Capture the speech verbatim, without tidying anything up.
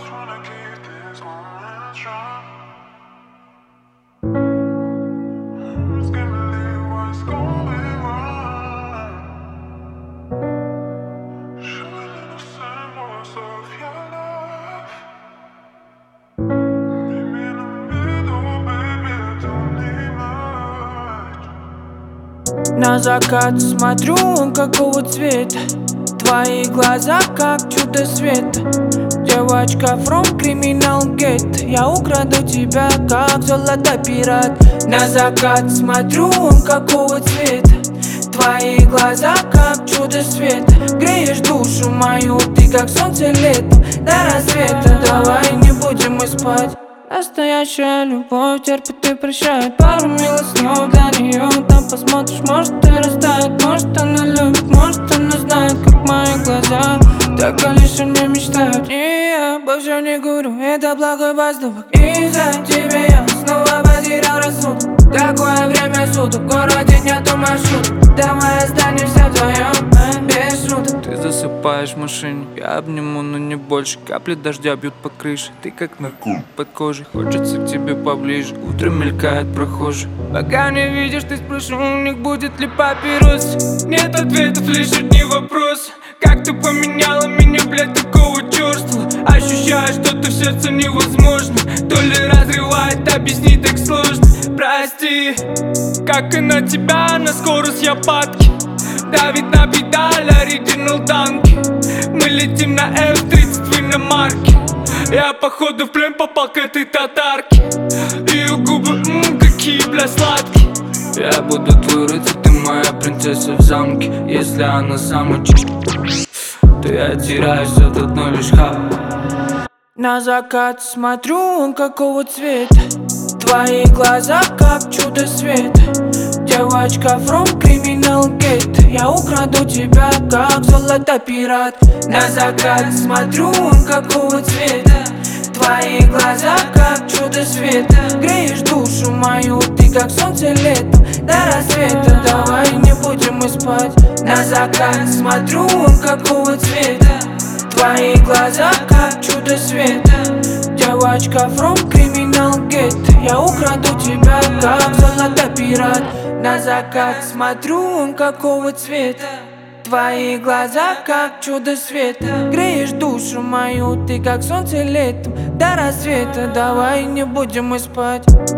tryna keep this going strong. Just can't believe what's going wrong. Showing in the same voice of your love. Maybe in the middle, baby, I don't need much. На закат смотрю, он какого цвета? Твои глаза как чудо света. Девочка from Criminal Gate. Я украду тебя как золотой пират. На закат смотрю, он какого цвета? Твои глаза как чудо света. Греешь душу мою, ты как солнце летом. До рассвета давай не будем мы спать. Настоящая любовь терпит и прощает. Пару милых снов для нее. Там посмотришь, может и растает. Может она любит, может она знает, как мои глаза так лишь не мечтают. И я обо всем не говорю, это плохой поступок. Из-за тебя я снова потерял рассудок. Такое время суток, в городе нету маршруток. Давай останемся вдвоем, без шуток. Ты засыпаешь в машине, я обниму, но не больше. Капли дождя бьют по крыше, ты как наркотик под кожей. Хочется к тебе поближе, утром мелькает прохожий. Пока не видишь, ты спрошу, у них будет ли папирос. Нет ответов, лишь одни вопросы. Как ты поменяла меня, блядь, такого чёрства? Ощущаю, что-то в сердце невозможно. То ли разрывает, объяснить так сложно. Прости, как и на тебя, на скорость я падки. Давит на педаль, оригинал танки. Мы летим на эф тридцать в иномарке. Я походу в плен попал к этой татарке. Ее губы, ммм, какие, бля, сладкие. Я буду твой рыцарь, ты моя принцесса в замке. Если она сама ч***, то я теряюсь от одной лишь ха. На закат смотрю, он какого цвета? Твои глаза как чудо света. Девочка from Criminal Gate. Я украду тебя как золотой пират. На закат смотрю, он какого цвета? Твои глаза как чудо света. Греешь душу мою, ты как солнце летом. До рассвета давай не будем мы спать. На закат смотрю, он какого цвета? Твои глаза как чудо света. Девочка from Criminal Gate. Я украду тебя как золотой пират. На закат смотрю, он какого цвета? Твои глаза как чудо света. Греешь душу мою, ты как солнце летом. До рассвета давай не будем мы спать.